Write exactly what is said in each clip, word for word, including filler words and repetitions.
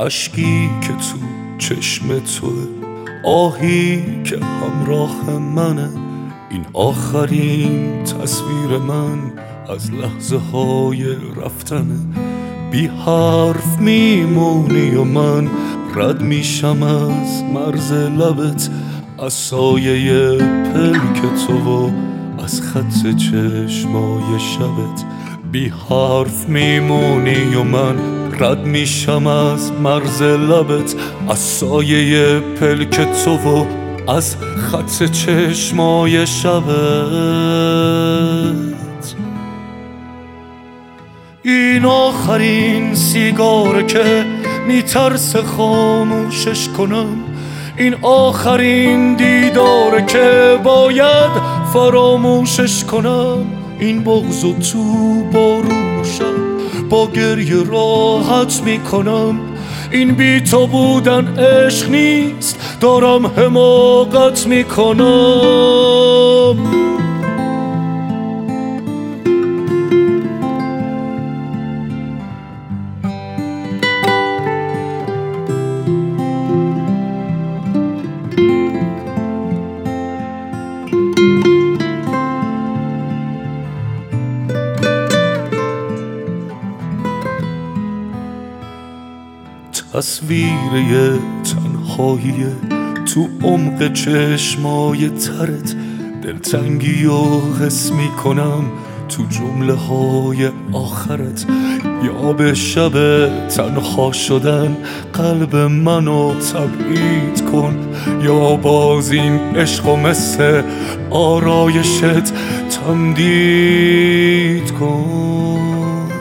اشکی که تو چشم توه، آهی که همراه منه. این آخرین تصویر من از لحظه های رفتنه. بی حرف میمونی و من رد میشم از مرز لبت، از سایه پلک تو و از خط چشمای شبت. بی حرف میمونی و من رد میشم از مرز لبت، از سایه پلک تو و از خط چشمای شبت. این آخرین سیگاره که میترسه خاموشش کنم، این آخرین دیداره که باید فراموشش کنم. این بغض و تو بارون و شب با گریه راحت میکنم. این بی تو بودن عشق نیست، دارم حماقت میکنم. تصویر یه تنهاییه تو عمق چشمای ترت، دلتنگی و حس میکنم تو جمله های آخرت. یا به شب تنها شدن قلب منو تبعید کن، یا باز این عشق و مثل آرایشت تمدید کن.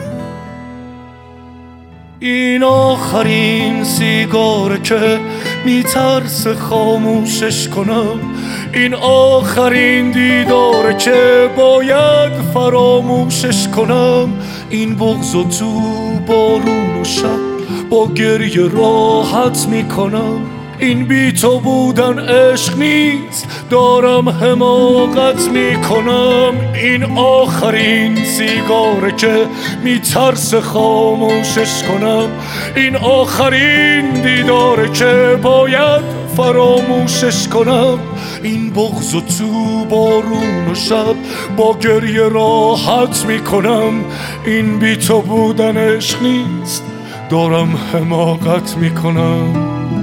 این آخرین سیگاره که میترسه خاموشش کنم، این آخرین دیداره که باید فراموشش کنم. این بغض و تو بارون و شب با گریه راحت میکنم. این بی تو بودن عشق نیست، دارم حماقت میکنم. این آخرین سیگاره که میترسه خاموشش کنم، این آخرین دیداره که باید فراموشش کنم. این بغض و تو بارون و شب با گریه راحت میکنم. این بی تو بودن عشق نیست، دارم حماقت میکنم.